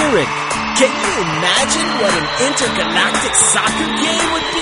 Zurich. Can you imagine what an intergalactic soccer game would be?